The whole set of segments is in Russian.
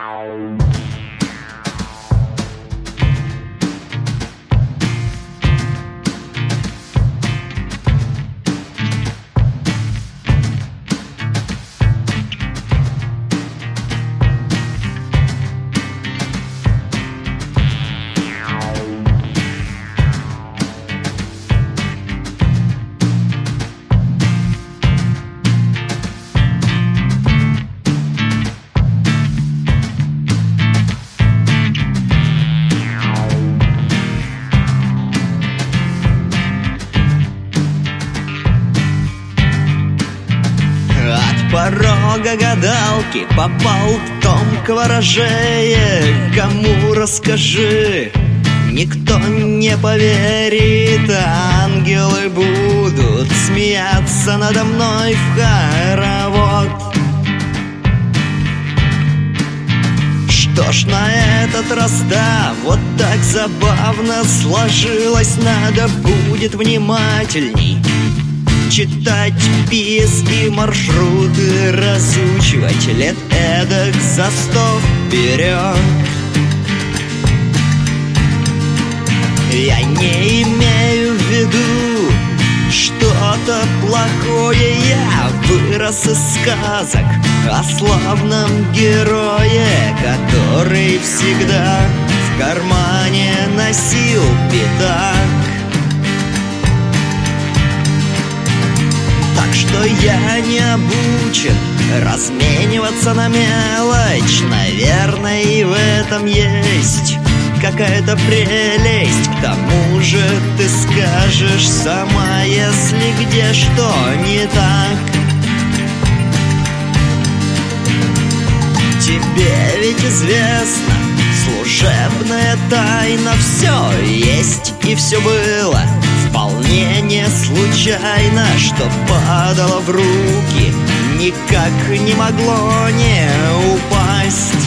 Порога гадалки попал в том к ворожее. Кому расскажи, никто не поверит. Ангелы будут смеяться надо мной в хоровод. Что ж, на этот раз да, вот так забавно сложилось. Надо будет внимательней читать пис и маршруты, разучивать лет эдак за 100 вперед. Я не имею в виду что-то плохое. Я вырос из сказок о славном герое, который всегда в кармане носил пятак. Так что я не обучен размениваться на мелочь. Наверное, и в этом есть какая-то прелесть. К тому же ты скажешь сама, если где что не так. Тебе ведь известно, служебная тайна. Все есть и все было вполне не случайно. Что падало в руки, никак не могло не упасть.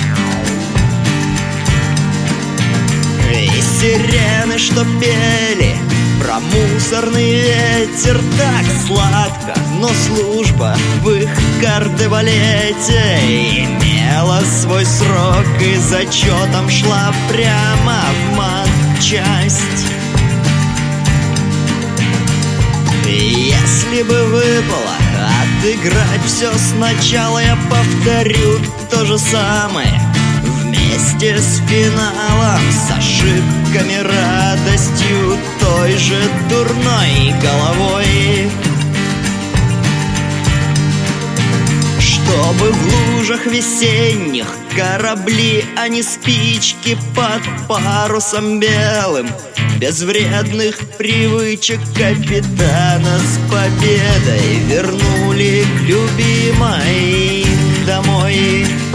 И сирены, что пели про мусорный ветер, так сладко, но служба в их кардебалете имела свой срок и зачетом шла прямо в матчасть. Если бы выпало отыграть все сначала, я повторю то же самое вместе с финалом, с ошибками, радостью, той же дурной головой. Чтобы в лужах весенних корабли, а не спички под парусом белым, без вредных привычек капитана с победой вернули к любимой домой.